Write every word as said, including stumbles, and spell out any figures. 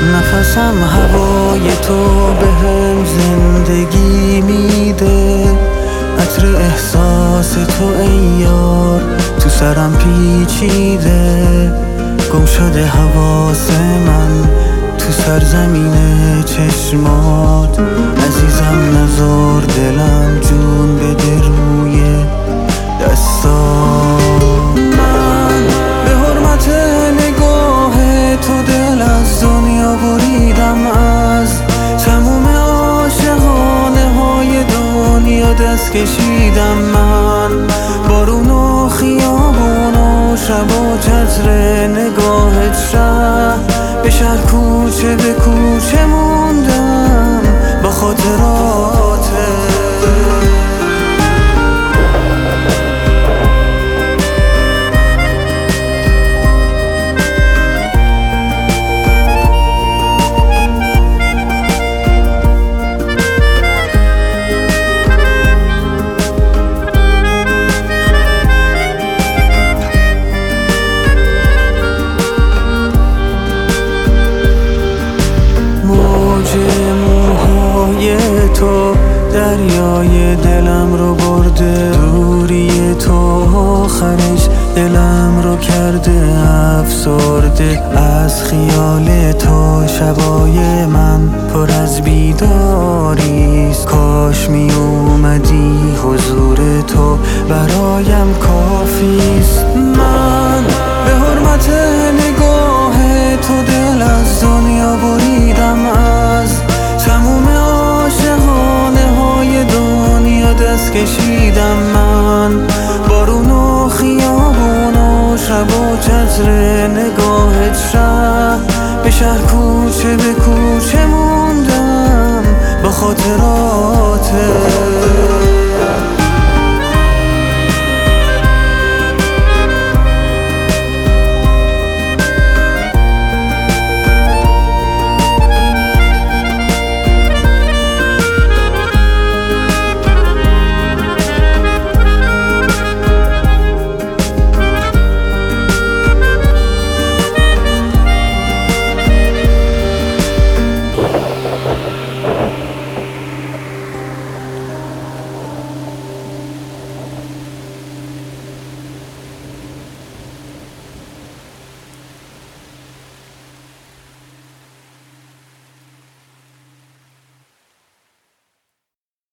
نفسم هوای تو بهم زندگی میده، عطر احساس تو ای یار تو سرم پیچیده. گم شده حواس من تو سرزمین چشمات، عزیزم نزار دلم جون بده روی دستات. من به حرمت نگاه تو دل از دنیا بریدم، از تموم عاشقانه های دنیا دست کشیدم. من بارون و خیابون و شب و چتر نگاهت شهر به شهر کوچه به کوچه موندم با خاطراتت. موهای تو دریای دلم رو برده، دوری تو آخرش دلم رو کرده افسرده. از خیال تو شبای من پر از بیداریست، کاش می اومدی حضور تو برایم کافیست. من به حرمت نگاه تو دل از دنیا بریدم، از تموم عاشقانه های دنیا دست کشیدم. من بارون و خیابون و شب و چتر نگاهت شهر به شهر کوچه به کوچه موندم با خاطراتت.